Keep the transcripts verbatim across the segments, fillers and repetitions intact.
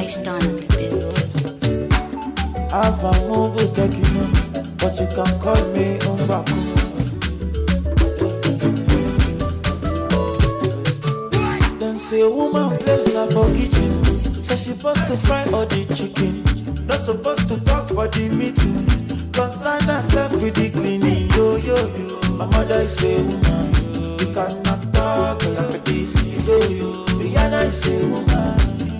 Kingston on the beat. I've a mobile techno, but you can call me Umbaku. Then say woman place now for kitchen. Say she supposed to fry all the chicken. Not supposed to talk for the meeting. Concern herself with the cleaning. Yo, yo, yo. My mother is a woman. You cannot talk like this. Yo, yo. Rihanna is a woman.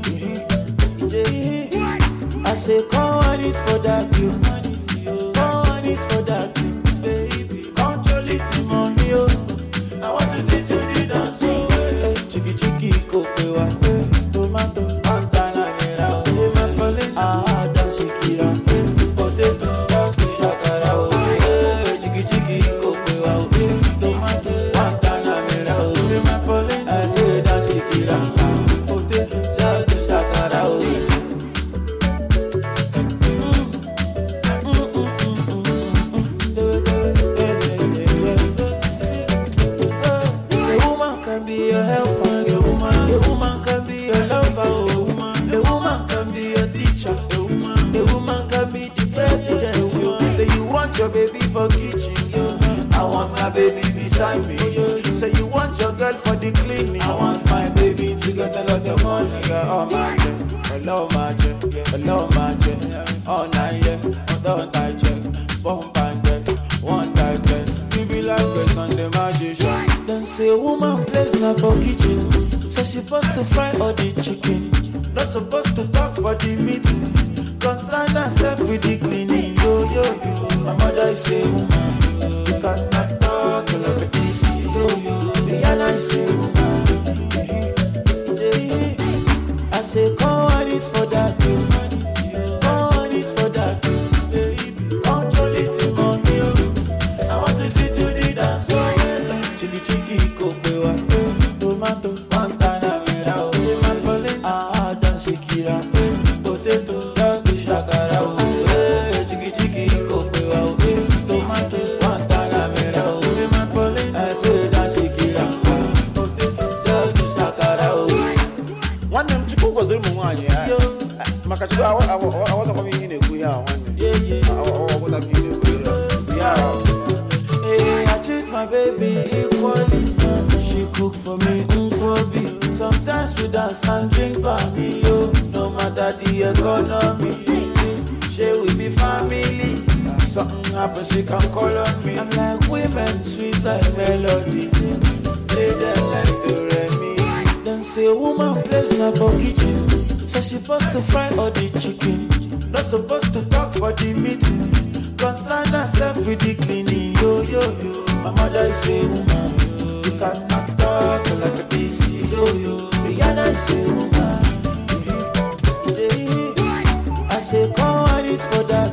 I say, come on it for that, you. Come on it for that, you. Baby, control it, mommy, yo. I want to teach you the dance, oh, hey. Chiki, chiki, kopewa, hey. Tomato, Montana, mera, oh, my calling, ah, dance, kira, hey. Potato, dance, shakara, oh, hey. Chiki, chiki, kopewa, hey. Tomato, Montana, mera, oh, my calling, I say, dance, kira, ah, potato, dance, shakara, oh, hey. Your baby for kitchen, yo. I want my baby beside me, yo. Say you want your girl for the cleaning. I want my baby to get a lot of money, yeah. Oh my God, hello my God, hello my God. All night, yeah, all night, check. Bomb and dead, one night, check. We be like the Sunday magician. Then say woman place now for kitchen. Say she supposed to fry all the chicken. Not supposed to talk for the meeting. Concern herself with the cleaning, yo, yo, yo. My mother is a woman. You cannot talk like this, yo, yo. Rihanna is a woman. I say, come on it for that, yo. Come on it for that, yo. Baby, control it, mommy, yo. I want to teach you the dance, oh, yeah. Chiki, chiki, kopewa, tomato, Montana, mera, oh, my calling, ah, dance, kira, potato, dance, shakara, oh, hey. Chiki, chiki, kopewa, oh, tomato, Montana, mera, oh, my calling, I say, dance, kira, potato, dance, shakara, oh. One them chiku was the one, yeah. Makachu, I want to come in a good one. Yeah, yeah. I want to be in a good yeah. Hey, I treat my baby equally. She cook for me, unkobi. Sometimes we dance and drink for me, yo. No matter the economy, she will be family. Something happens, she can call on me. I'm like women, sweet like melody. Play them like the Remy. Then say woman place now for kitchen. Say she supposed to fry all the chicken. Not supposed to talk for the meeting. Concern herself with the cleaning, yo, yo, yo. My mother is a woman. You cannot talk like this, yo, yo. Rihanna is a woman. I say, come on it for that.